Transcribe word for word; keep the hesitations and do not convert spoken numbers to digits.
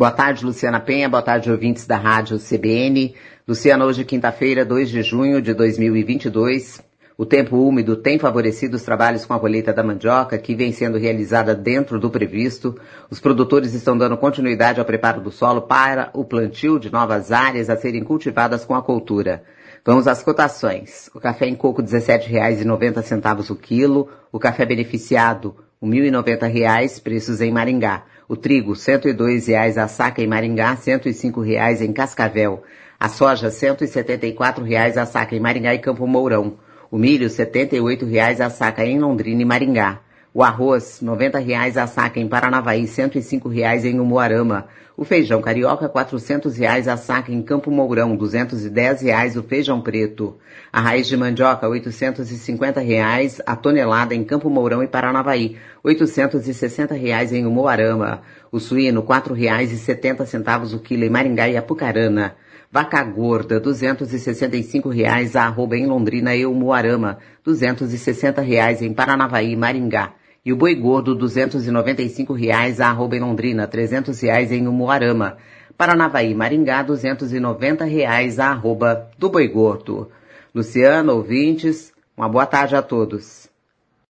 Boa tarde, Luciana Penha. Boa tarde, ouvintes da Rádio C B N. Luciana, hoje quinta-feira, dois de junho de dois mil e vinte e dois. O tempo úmido tem favorecido os trabalhos com a colheita da mandioca, que vem sendo realizada dentro do previsto. Os produtores estão dando continuidade ao preparo do solo para o plantio de novas áreas a serem cultivadas com a cultura. Vamos às cotações. O café em coco, dezessete reais e noventa centavos o quilo. O café beneficiado, mil e noventa reais, preços em Maringá. O trigo, cento e dois reais a saca em Maringá, cento e cinco reais em Cascavel. A soja, cento e setenta e quatro reais a saca em Maringá e Campo Mourão. O milho, setenta e oito reais a saca em Londrina e Maringá. O arroz, noventa reais a saca em Paranavaí, cento e cinco reais em Umuarama. O feijão carioca, quatrocentos reais a saca em Campo Mourão, duzentos e dez reais o feijão preto. A raiz de mandioca, oitocentos e cinquenta reais a tonelada em Campo Mourão e Paranavaí, oitocentos e sessenta reais em Umuarama. O suíno, quatro reais e setenta centavos o quilo em Maringá e Apucarana. Vaca gorda, duzentos e sessenta e cinco reais a arroba em Londrina e Umuarama, duzentos e sessenta reais em Paranavaí e Maringá. E o boi gordo, duzentos e noventa e cinco reais a arroba em Londrina, trezentos reais em Umuarama. Paranavaí e Maringá, duzentos e noventa reais a arroba do boi gordo. Luciano, ouvintes, uma boa tarde a todos.